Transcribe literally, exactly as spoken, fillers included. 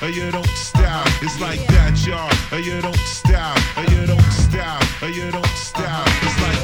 or you don't stop. It's like that, y'all, or you don't stop, or you don't stop, or you don't